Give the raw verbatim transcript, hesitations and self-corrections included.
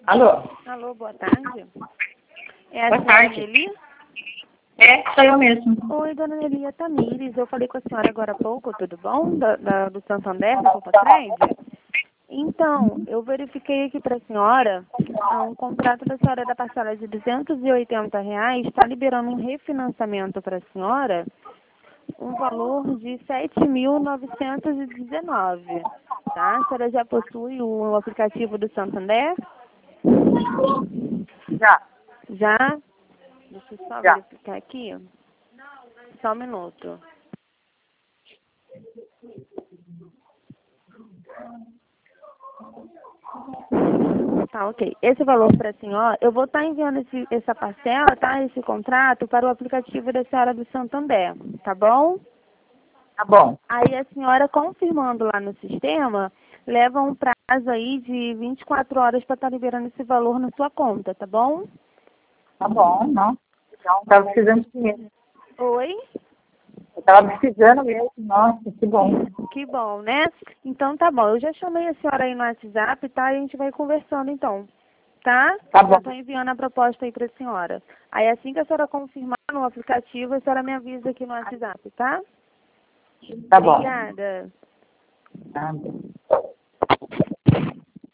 Alô? Alô, boa tarde. É a Boa senhora tarde. Nelly? É, sou eu mesmo. Oi, dona Nelia Tamires. Eu falei com a senhora agora há pouco, tudo bom? Da, da- do Santander, da Copa Trade? Então, eu verifiquei aqui para a senhora ah, um contrato da senhora da parcela de duzentos e oitenta reais, está liberando um refinanciamento para a senhora, um valor de sete mil novecentos e dezenove, tá? A senhora já possui o aplicativo do Santander? Já, Já? Deixa eu só já. verificar aqui. Só um minuto. Tá, ok. Esse valor para a senhora, eu vou estar enviando esse, essa parcela, tá? Esse contrato para o aplicativo da senhora do Santander, tá bom? Tá bom. Aí a senhora confirmando lá no sistema, leva um prazo aí de vinte e quatro horas para estar liberando esse valor na sua conta, tá bom? Tá bom, não. Então, tava precisando de dinheiro. Oi? Eu tava precisando mesmo. Nossa, que bom. Que bom, né? Então tá bom. Eu já chamei a senhora aí no WhatsApp, tá? E a gente vai conversando então. Tá? Tá bom. Eu tô enviando a proposta aí pra senhora. Aí assim que a senhora confirmar no aplicativo, a senhora me avisa aqui no WhatsApp, tá? Tá bom. Obrigada. Tá bom.